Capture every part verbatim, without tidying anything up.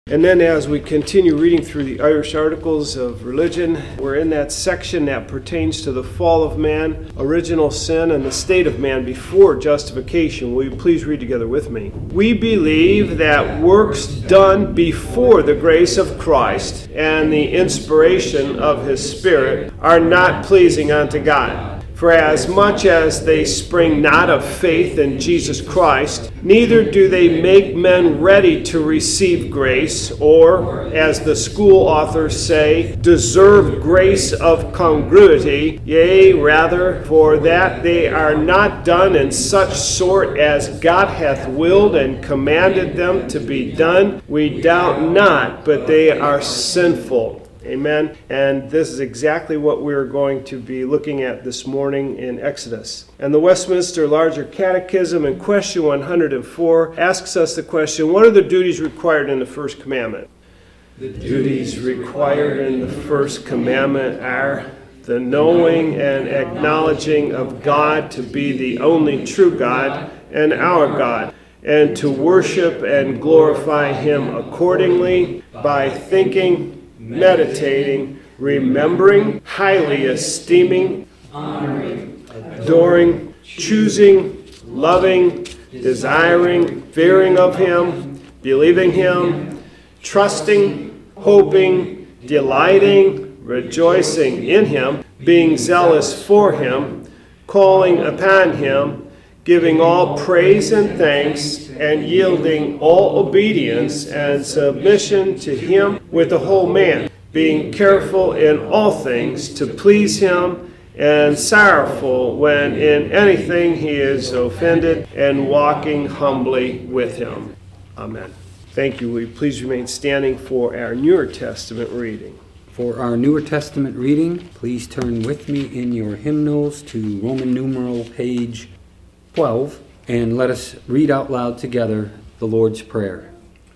And then as we continue reading through the Irish Articles of Religion, we're in that section that pertains to the fall of man, original sin, and the state of man before justification. Will you please read together with me? We believe that works done before the grace of Christ and the inspiration of his Spirit are not pleasing unto God. For as much as they spring not of faith in Jesus Christ, neither do they make men ready to receive grace, or, as the school authors say, deserve grace of congruity, yea, rather, for that they are not done in such sort as God hath willed and commanded them to be done. We doubt not, but they are sinful. Amen. And this is exactly what we're going to be looking at this morning in Exodus. And the Westminster Larger Catechism in question one hundred four asks us the question, what are the duties required in the first commandment? The duties required in the first commandment are the knowing and acknowledging of God to be the only true God and our God, and to worship and glorify him accordingly by thinking, meditating, remembering, highly esteeming, honoring, adoring, choosing, loving, desiring, fearing of him, believing him, trusting, hoping, delighting, rejoicing in him, being zealous for him, calling upon him, giving all praise and thanks, and yielding all obedience and submission to him with the whole man, being careful in all things to please him, and sorrowful when in anything he is offended, and walking humbly with him. Amen. Thank you. Will you please remain standing for our Newer Testament reading? For our Newer Testament reading, please turn with me in your hymnals to Roman numeral page twelve, and let us read out loud together the Lord's Prayer.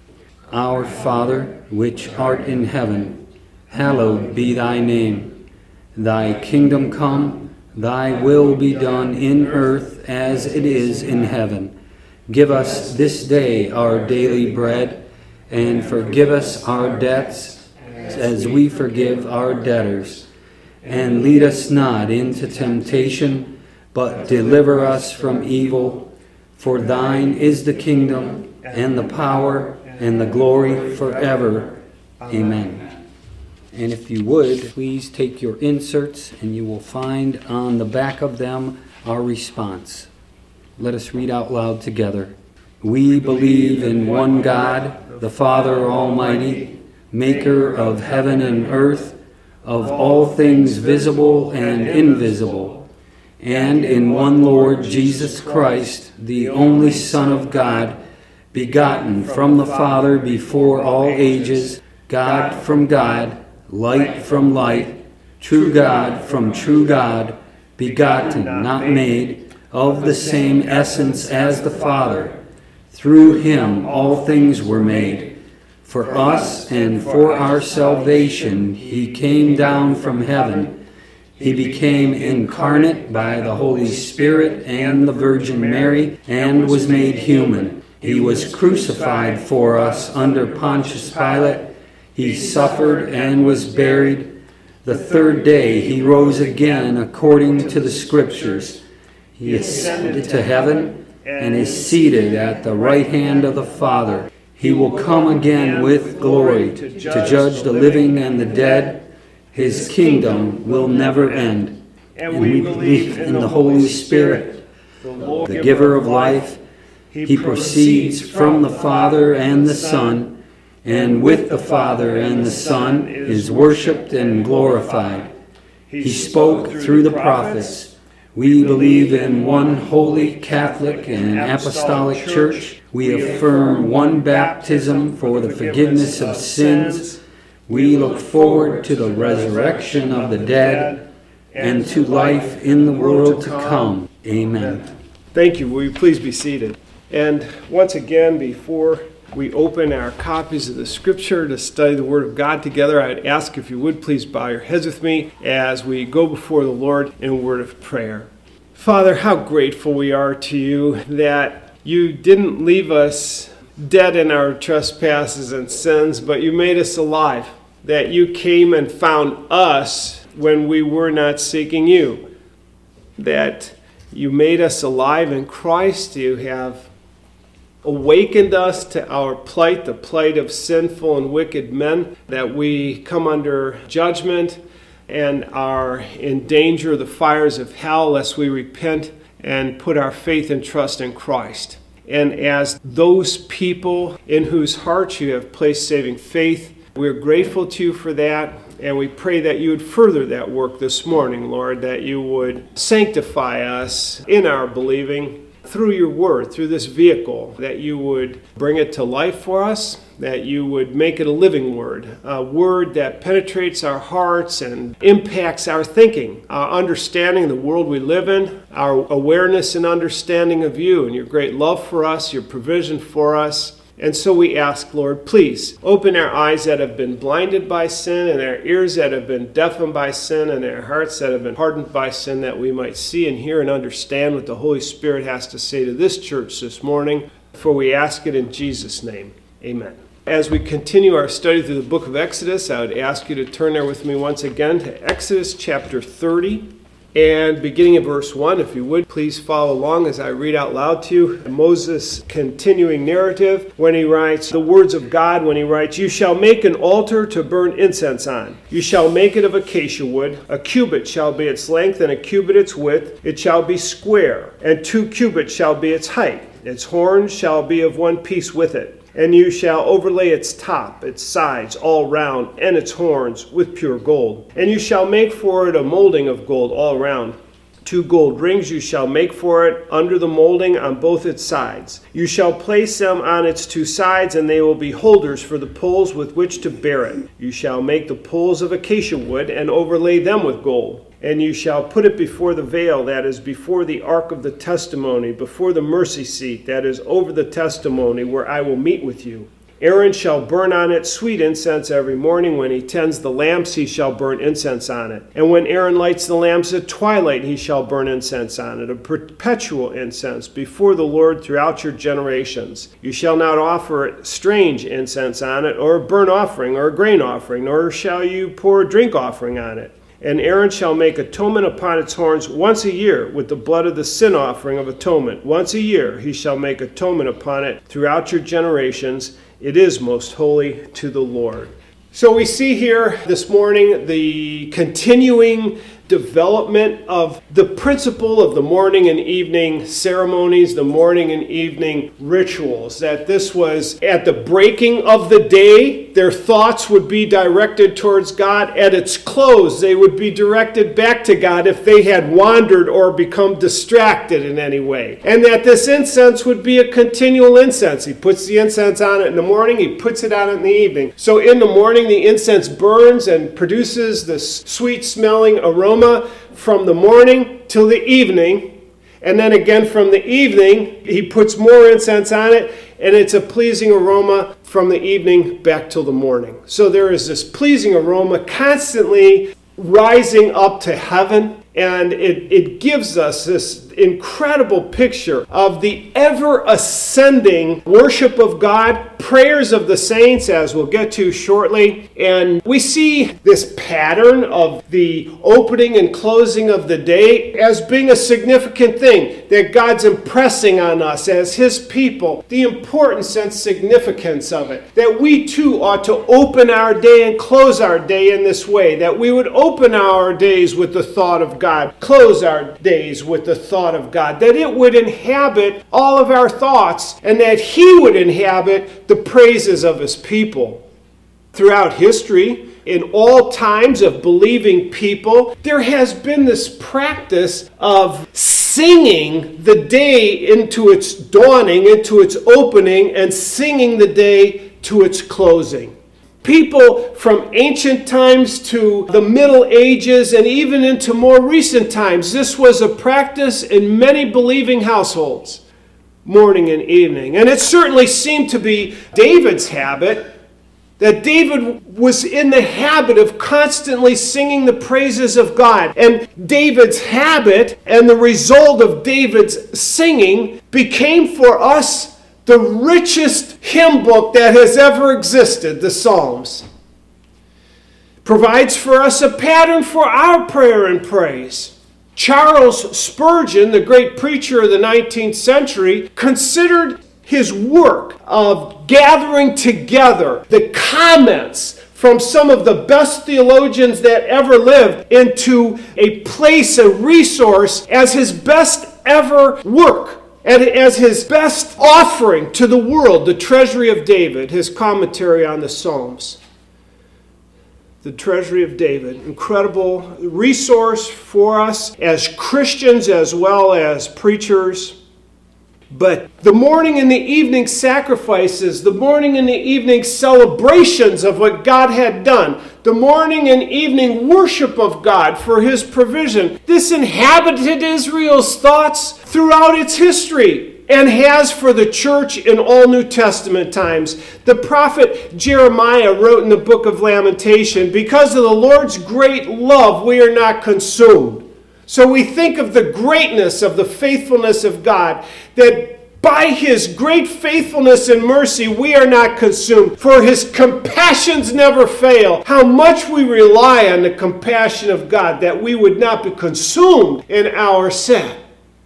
Our Father, which art in heaven, hallowed be thy name. Thy kingdom come, thy will be done in earth as it is in heaven. Give us this day our daily bread, and forgive us our debts as we forgive our debtors. And lead us not into temptation, but deliver us from evil. For thine is the kingdom, and the power, and the glory forever. Amen. And if you would, please take your inserts, and you will find on the back of them our response. Let us read out loud together. We believe in one God, the Father Almighty, maker of heaven and earth, of all things visible and invisible, and in one Lord Jesus Christ, the only Son of God, begotten from the Father before all ages, God from God, light from light, true God from true God, begotten, not made, of the same essence as the Father. Through him all things were made. For us and for our salvation he came down from heaven. He became incarnate by the Holy Spirit and the Virgin Mary, and was made human. He was crucified for us under Pontius Pilate. He suffered and was buried. The third day he rose again according to the Scriptures. He ascended to heaven and is seated at the right hand of the Father. He will come again with glory to judge the living and the dead. His kingdom will never end. And we believe in the Holy Spirit, the giver of life. He proceeds from the Father and the Son, and with the Father and the Son is worshipped and glorified. He spoke through the prophets. We believe in one holy Catholic and apostolic church. We affirm one baptism for the forgiveness of sins. We look forward to the resurrection of the dead and to life in the world to come. Amen. Thank you. Will you please be seated? And once again, before we open our copies of the Scripture to study the Word of God together, I'd ask if you would please bow your heads with me as we go before the Lord in a word of prayer. Father, how grateful we are to you that you didn't leave us dead in our trespasses and sins, but you made us alive, that you came and found us when we were not seeking you, that you made us alive in Christ. You have awakened us to our plight, the plight of sinful and wicked men, that we come under judgment and are in danger of the fires of hell lest we repent and put our faith and trust in Christ. And as those people in whose hearts you have placed saving faith, we're grateful to you for that, and we pray that you would further that work this morning, Lord, that you would sanctify us in our believing through your word, through this vehicle, that you would bring it to life for us, that you would make it a living word, a word that penetrates our hearts and impacts our thinking, our understanding of the world we live in, our awareness and understanding of you and your great love for us, your provision for us. And so we ask, Lord, please open our eyes that have been blinded by sin and our ears that have been deafened by sin and our hearts that have been hardened by sin, that we might see and hear and understand what the Holy Spirit has to say to this church this morning. For we ask it in Jesus' name. Amen. As we continue our study through the book of Exodus, I would ask you to turn there with me once again to Exodus chapter thirty. And beginning in verse one, if you would, please follow along as I read out loud to you Moses' continuing narrative when he writes the words of God, when he writes, "You shall make an altar to burn incense on. You shall make it of acacia wood. A cubit shall be its length, and a cubit its width. It shall be square, and two cubits shall be its height. Its horns shall be of one piece with it. And you shall overlay its top, its sides, all round, and its horns with pure gold. And you shall make for it a molding of gold all round. Two gold rings you shall make for it under the molding on both its sides. You shall place them on its two sides, and they will be holders for the poles with which to bear it. You shall make the poles of acacia wood, and overlay them with gold. And you shall put it before the veil that is before the ark of the testimony, before the mercy seat that is over the testimony, where I will meet with you. Aaron shall burn on it sweet incense every morning. When he tends the lamps, he shall burn incense on it. And when Aaron lights the lamps at twilight, he shall burn incense on it, a perpetual incense before the Lord throughout your generations. You shall not offer strange incense on it, or a burnt offering, or a grain offering, nor shall you pour a drink offering on it. And Aaron shall make atonement upon its horns once a year with the blood of the sin offering of atonement. Once a year he shall make atonement upon it throughout your generations. It is most holy to the Lord." So we see here this morning the continuing development of the principle of the morning and evening ceremonies, the morning and evening rituals, that this was at the breaking of the day, their thoughts would be directed towards God. At its close, they would be directed back to God if they had wandered or become distracted in any way. And that this incense would be a continual incense. He puts the incense on it in the morning, he puts it on it in the evening. So in the morning, the incense burns and produces this sweet-smelling aroma from the morning till the evening, and then again from the evening he puts more incense on it, and it's a pleasing aroma from the evening back till the morning. So there is this pleasing aroma constantly rising up to heaven, and it, it gives us this incredible picture of the ever-ascending worship of God, prayers of the saints, as we'll get to shortly. And we see this pattern of the opening and closing of the day as being a significant thing, that God's impressing on us as His people, the importance and significance of it, that we too ought to open our day and close our day in this way, that we would open our days with the thought of God, close our days with the thought of God, that it would inhabit all of our thoughts, and that He would inhabit the praises of His people. Throughout history, in all times of believing people, there has been this practice of singing the day into its dawning, into its opening, and singing the day to its closing. People from ancient times to the Middle Ages and even into more recent times, this was a practice in many believing households, morning and evening. And it certainly seemed to be David's habit, that David was in the habit of constantly singing the praises of God. And David's habit and the result of David's singing became for us the richest hymn book that has ever existed, the Psalms. Provides for us a pattern for our prayer and praise. Charles Spurgeon, the great preacher of the nineteenth century, considered his work of gathering together the comments from some of the best theologians that ever lived into a place, a resource, as his best ever work, and as his best offering to the world, the Treasury of David, his commentary on the Psalms. The Treasury of David, incredible resource for us as Christians as well as preachers. But the morning and the evening sacrifices, the morning and the evening celebrations of what God had done, the morning and evening worship of God for his provision, this inhabited Israel's thoughts throughout its history and has for the church in all New Testament times. The prophet Jeremiah wrote in the book of Lamentation, because of the Lord's great love, we are not consumed. So we think of the greatness of the faithfulness of God, that by his great faithfulness and mercy we are not consumed, for his compassions never fail. How much we rely on the compassion of God that we would not be consumed in our sin.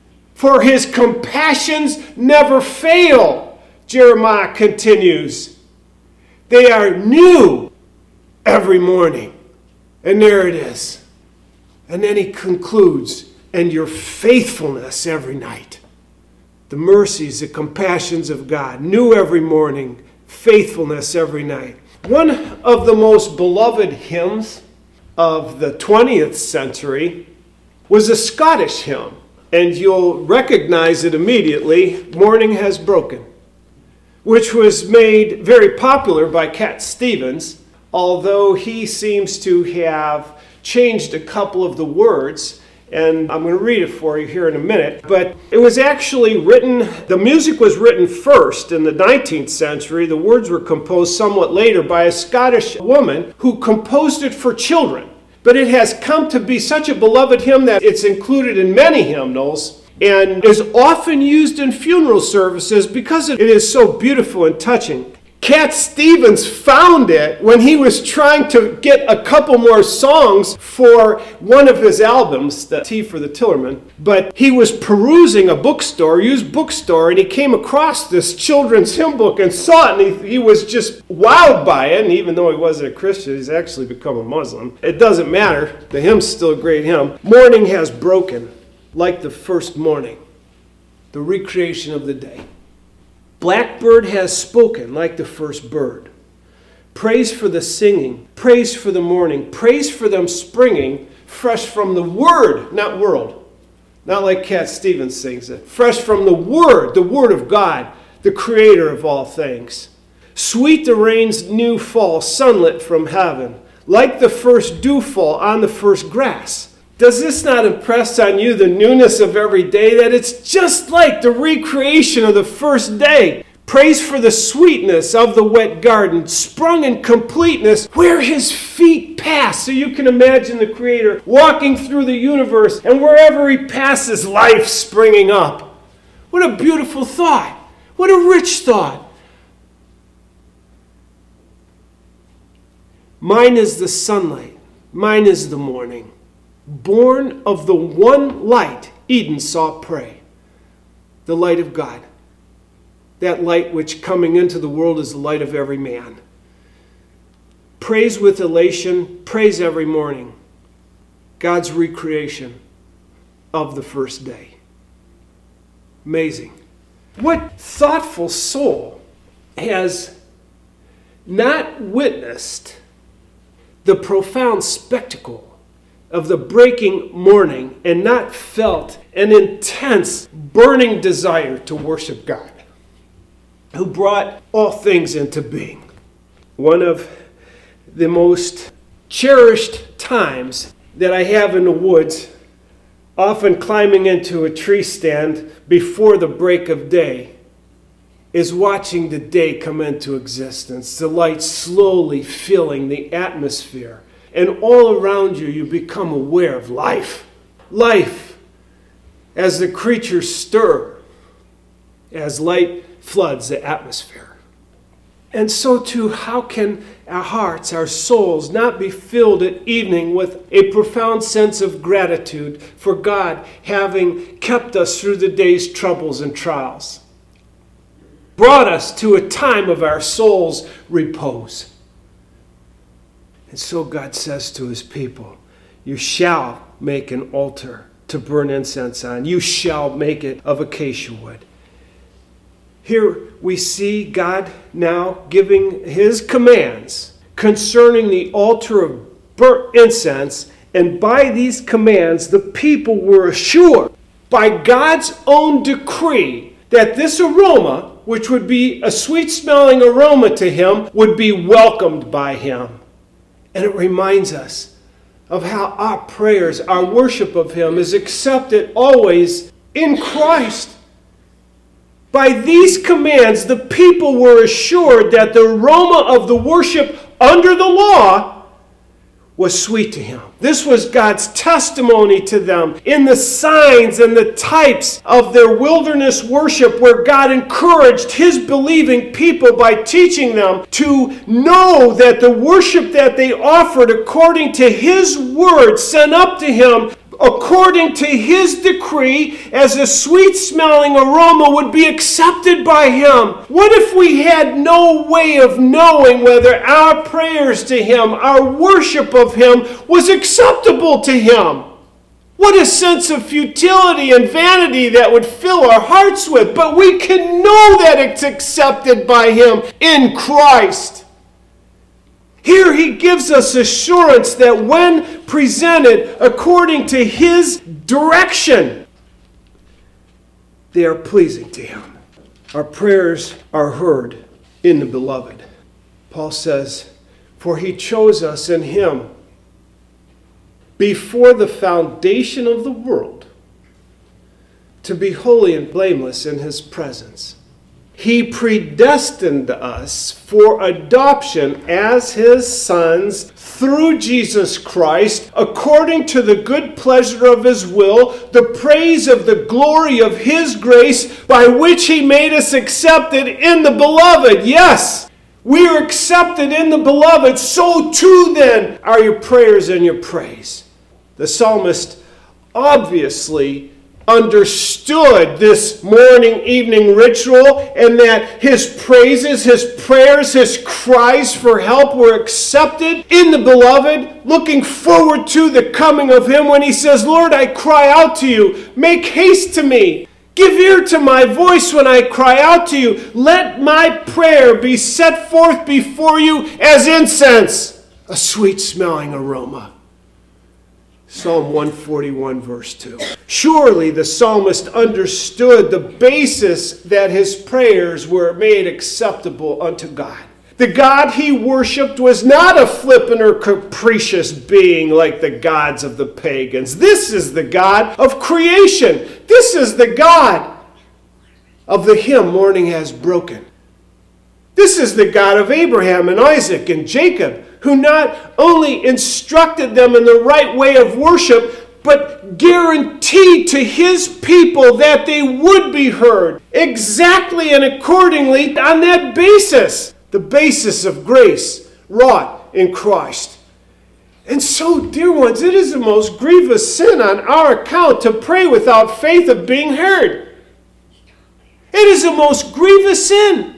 For his compassions never fail, Jeremiah continues. They are new every morning. And there it is. And then he concludes, and your faithfulness every night. The mercies, the compassions of God, new every morning, faithfulness every night. One of the most beloved hymns of the twentieth century was a Scottish hymn, and you'll recognize it immediately, Morning Has Broken, which was made very popular by Cat Stevens, although he seems to have changed a couple of the words, and I'm going to read it for you here in a minute. But it was actually written, the music was written first in the nineteenth century. The words were composed somewhat later by a Scottish woman who composed it for children. But it has come to be such a beloved hymn that it's included in many hymnals and is often used in funeral services because it is so beautiful and touching. Cat Stevens found it when he was trying to get a couple more songs for one of his albums, the Tea for the Tillerman. But he was perusing a bookstore, used bookstore, and he came across this children's hymn book and saw it, and he, he was just wowed by it. And even though he wasn't a Christian, he's actually become a Muslim. It doesn't matter. The hymn's still a great hymn. Morning has broken like the first morning, the recreation of the day. Blackbird has spoken like the first bird. Praise for the singing, praise for the morning, praise for them springing fresh from the word, not world. Not like Cat Stevens sings it. Fresh from the word, the word of God, the creator of all things. Sweet the rain's new fall, sunlit from heaven, like the first dewfall on the first grass. Does this not impress on you the newness of every day, that it's just like the recreation of the first day? Praise for the sweetness of the wet garden, sprung in completeness where his feet pass. So you can imagine the Creator walking through the universe, and wherever he passes, life springing up. What a beautiful thought. What a rich thought. Mine is the sunlight. Mine is the morning. Born of the one light Eden saw pray, the light of God. That light which coming into the world is the light of every man. Praise with elation, praise every morning. God's recreation of the first day. Amazing. What thoughtful soul has not witnessed the profound spectacle of the breaking morning and not felt an intense, burning desire to worship God, who brought all things into being? One of the most cherished times that I have in the woods, often climbing into a tree stand before the break of day, is watching the day come into existence, the light slowly filling the atmosphere. And all around you, you become aware of life. Life as the creatures stir, as light floods the atmosphere. And so too, how can our hearts, our souls, not be filled at evening with a profound sense of gratitude for God having kept us through the day's troubles and trials, brought us to a time of our soul's repose. And so God says to his people, you shall make an altar to burn incense on. You shall make it of acacia wood. Here we see God now giving his commands concerning the altar of burnt incense, and by these commands the people were assured by God's own decree that this aroma, which would be a sweet-smelling aroma to him, would be welcomed by him. And it reminds us of how our prayers, our worship of him is accepted always in Christ. By these commands, the people were assured that the aroma of the worship under the law was sweet to him. This was God's testimony to them in the signs and the types of their wilderness worship, where God encouraged his believing people by teaching them to know that the worship that they offered according to his word sent up to him according to his decree as a sweet-smelling aroma would be accepted by him. What if we had no way of knowing whether our prayers to him, our worship of him, was acceptable to him? What a sense of futility and vanity that would fill our hearts with. But we can know that it's accepted by him in Christ. Here he gives us assurance that when presented according to his direction, they are pleasing to him. Our prayers are heard in the beloved. Paul says, for he chose us in him before the foundation of the world to be holy and blameless in his presence. He predestined us for adoption as his sons through Jesus Christ, according to the good pleasure of his will, the praise of the glory of his grace, by which he made us accepted in the beloved. Yes, we are accepted in the beloved. So too then are your prayers and your praise. The psalmist obviously understood this morning evening ritual, and that his praises, his prayers, his cries for help were accepted in the beloved, looking forward to the coming of him when he says, Lord, I cry out to you, make haste to me. Give ear to my voice when I cry out to you. Let my prayer be set forth before you as incense, a sweet-smelling aroma. Psalm one forty-one, verse two. Surely the psalmist understood the basis that his prayers were made acceptable unto God. The God he worshipped was not a flippant or capricious being like the gods of the pagans. This is the God of creation. This is the God of the hymn Morning Has Broken. This is the God of Abraham and Isaac and Jacob, who not only instructed them in the right way of worship, but guaranteed to his people that they would be heard exactly and accordingly on that basis, the basis of grace wrought in Christ. And so, dear ones, it is the most grievous sin on our account to pray without faith of being heard. It is the most grievous sin.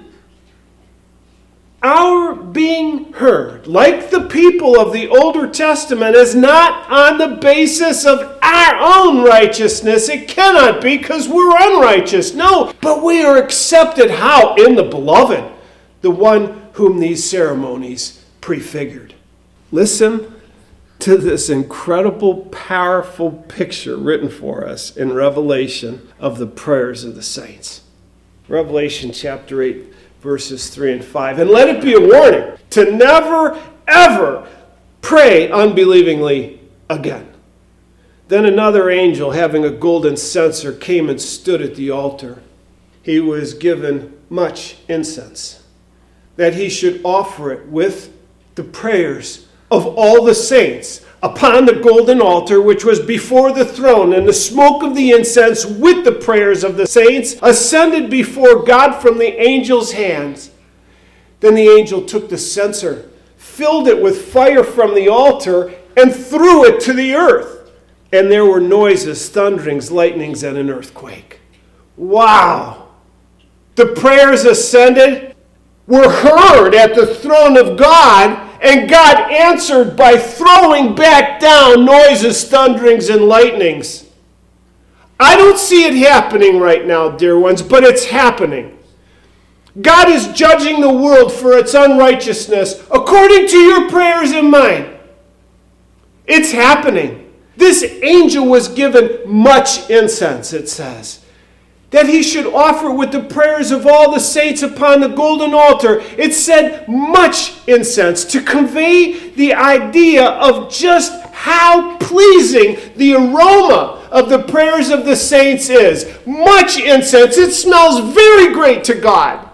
Our being heard, like the people of the Older Testament, is not on the basis of our own righteousness. It cannot be, because we're unrighteous. No, but we are accepted. How? In the beloved, the one whom these ceremonies prefigured. Listen to this incredible, powerful picture written for us in Revelation of the prayers of the saints. Revelation chapter eight. Verses three and five. And let it be a warning to never, ever pray unbelievingly again. Then another angel, having a golden censer, came and stood at the altar. He was given much incense, that he should offer it with the prayers of all the saints upon the golden altar which was before the throne, and the smoke of the incense with the prayers of the saints ascended before God from the angel's hands. Then the angel took the censer, filled it with fire from the altar, and threw it to the earth. And there were noises, thunderings, lightnings, and an earthquake. Wow! The prayers ascended, were heard at the throne of God, and God answered by throwing back down noises, thunderings, and lightnings. I don't see it happening right now, dear ones, but it's happening. God is judging the world for its unrighteousness according to your prayers and mine. It's happening. This angel was given much incense, it says, that he should offer with the prayers of all the saints upon the golden altar. It said much incense to convey the idea of just how pleasing the aroma of the prayers of the saints is. Much incense. It smells very great to God.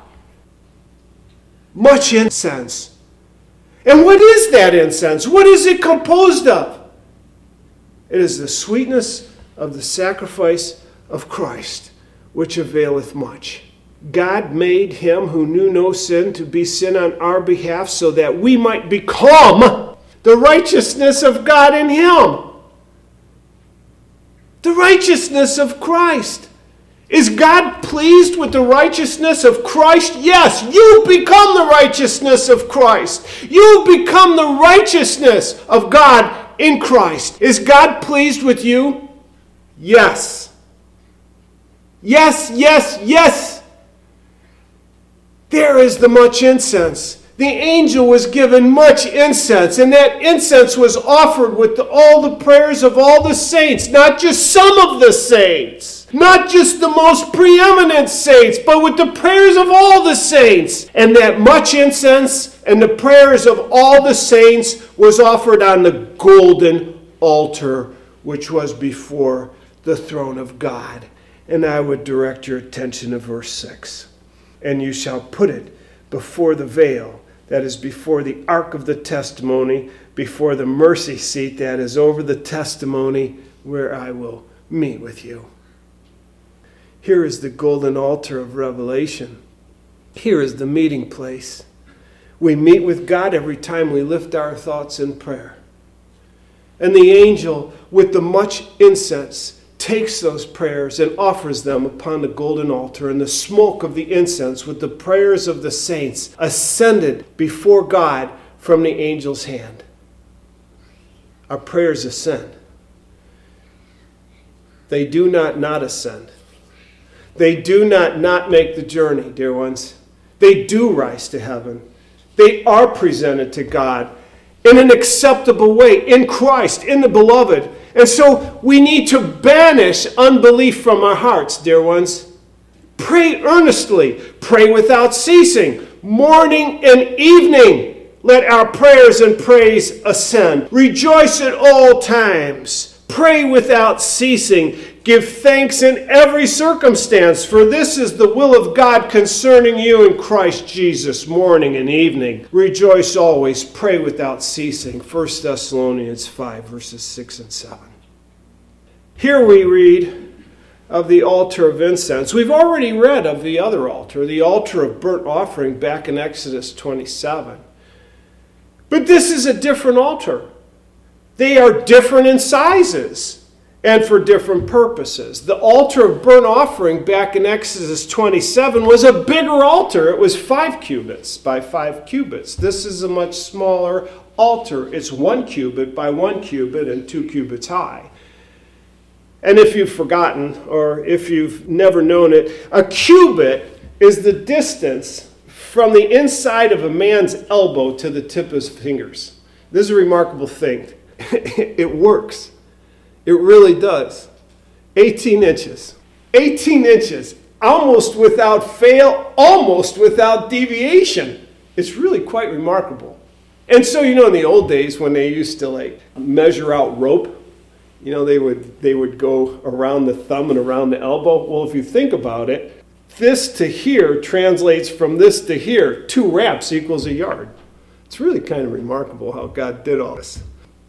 Much incense. And what is that incense? What is it composed of? It is the sweetness of the sacrifice of Christ, which availeth much. God made him who knew no sin to be sin on our behalf, so that we might become the righteousness of God in him. The righteousness of Christ. Is God pleased with the righteousness of Christ? Yes, you become the righteousness of Christ. You become the righteousness of God in Christ. Is God pleased with you? Yes. Yes, yes, yes. There is the much incense. The angel was given much incense, and that incense was offered with the, all the prayers of all the saints, not just some of the saints, not just the most preeminent saints, but with the prayers of all the saints. And that much incense and the prayers of all the saints was offered on the golden altar, which was before the throne of God. And I would direct your attention to verse six. And you shall put it before the veil that is before the ark of the testimony, before the mercy seat that is over the testimony, where I will meet with you. Here is the golden altar of Revelation. Here is the meeting place. We meet with God every time we lift our thoughts in prayer. And the angel, with the much incense, takes those prayers and offers them upon the golden altar, and the smoke of the incense with the prayers of the saints ascended before God from the angel's hand. Our prayers ascend. They do not not ascend. They do not not make the journey, dear ones. They do rise to heaven. They are presented to God in an acceptable way, in Christ, in the beloved. And so we need to banish unbelief from our hearts, dear ones. Pray earnestly. Pray without ceasing. Morning and evening, let our prayers and praise ascend. Rejoice at all times. Pray without ceasing. Give thanks in every circumstance, for this is the will of God concerning you in Christ Jesus, morning and evening. Rejoice always, pray without ceasing. First Thessalonians five, verses six and seven. Here we read of the altar of incense. We've already read of the other altar, the altar of burnt offering, back in Exodus twenty-seven. But this is a different altar. They are different in sizes and for different purposes. The altar of burnt offering back in Exodus twenty-seven was a bigger altar. It was five cubits by five cubits. This is a much smaller altar. It's one cubit by one cubit and two cubits high. And if you've forgotten, or if you've never known it, a cubit is the distance from the inside of a man's elbow to the tip of his fingers. This is a remarkable thing. It works. It really does. eighteen inches. eighteen inches. Almost without fail, almost without deviation. It's really quite remarkable. And so, you know, in the old days when they used to like measure out rope, you know, they would they would go around the thumb and around the elbow. Well, if you think about it, this to here translates from this to here. Two wraps equals a yard. It's really kind of remarkable how God did all this.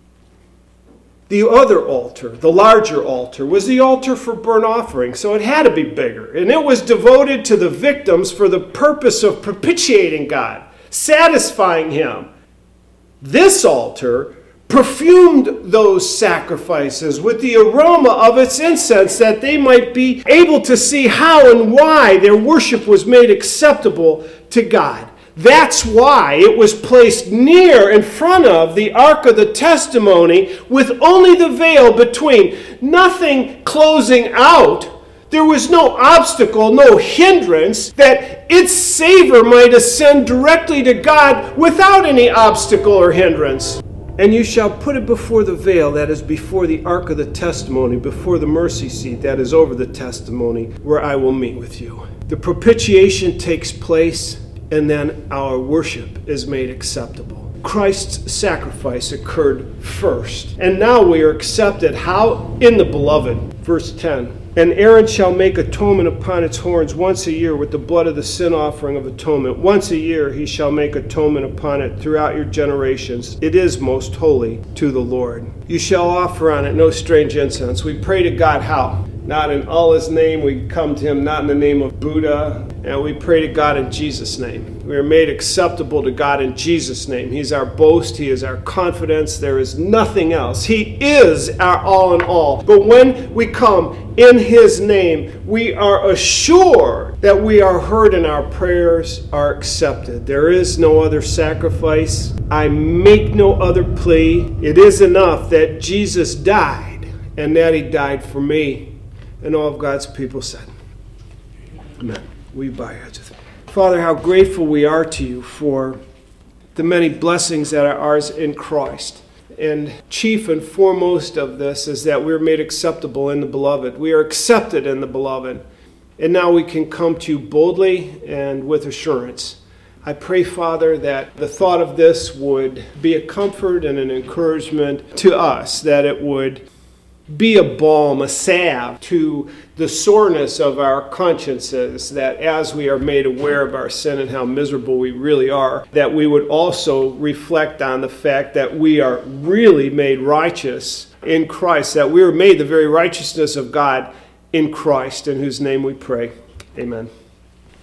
The other altar, the larger altar, was the altar for burnt offering, so it had to be bigger. And it was devoted to the victims for the purpose of propitiating God, satisfying Him. This altar perfumed those sacrifices with the aroma of its incense, that they might be able to see how and why their worship was made acceptable to God. That's why it was placed near in front of the Ark of the Testimony with only the veil between, nothing closing out. There was no obstacle, no hindrance, that its savor might ascend directly to God without any obstacle or hindrance. And you shall put it before the veil that is before the Ark of the Testimony, before the mercy seat that is over the testimony, where I will meet with you. The propitiation takes place, and then our worship is made acceptable. Christ's sacrifice occurred first, and now we are accepted. How? In the beloved. Verse ten. And Aaron shall make atonement upon its horns once a year with the blood of the sin offering of atonement. Once a year he shall make atonement upon it throughout your generations. It is most holy to the Lord. You shall offer on it no strange incense. We pray to God how? Not in Allah's name. We come to Him not in the name of Buddha. And we pray to God in Jesus' name. We are made acceptable to God in Jesus' name. He's our boast. He is our confidence. There is nothing else. He is our all in all. But when we come in His name, we are assured that we are heard and our prayers are accepted. There is no other sacrifice. I make no other plea. It is enough that Jesus died and that He died for me. And all of God's people said, Amen. We bow our heads. Father, how grateful we are to You for the many blessings that are ours in Christ. And chief and foremost of this is that we're made acceptable in the beloved. We are accepted in the beloved. And now we can come to You boldly and with assurance. I pray, Father, that the thought of this would be a comfort and an encouragement to us, that it would be a balm, a salve to the soreness of our consciences, that as we are made aware of our sin and how miserable we really are, that we would also reflect on the fact that we are really made righteous in Christ, that we are made the very righteousness of God in Christ, in whose name we pray. Amen.